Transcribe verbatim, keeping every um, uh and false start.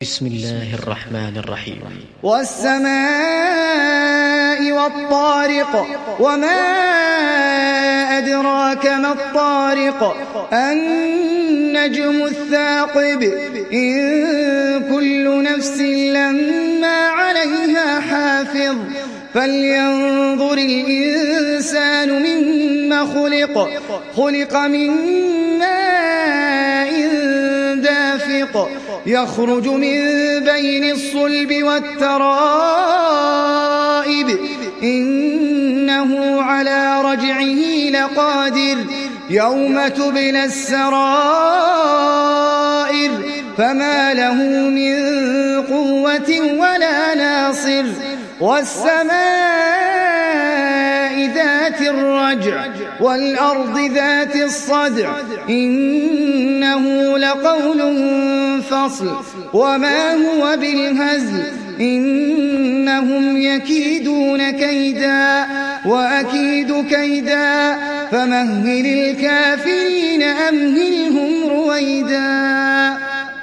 بسم الله الرحمن الرحيم. والسماء والطارق وما أدراك ما الطارق النجم الثاقب إن كل نفس لما عليها حافظ فلينظر الإنسان مما خلق خلق من ماء دافق يخرج من بين الصلب والترائب إنه على رجعه لقادر يوم تبلى السرائر فما له من قوة ولا ناصر والسماء ذات الرجع والأرض ذات الصدع إنه لقول فصل وما هو بالهزل إنهم يكيدون كيدا وأكيد كيدا فمهل الكافرين أمهلهم رويدا.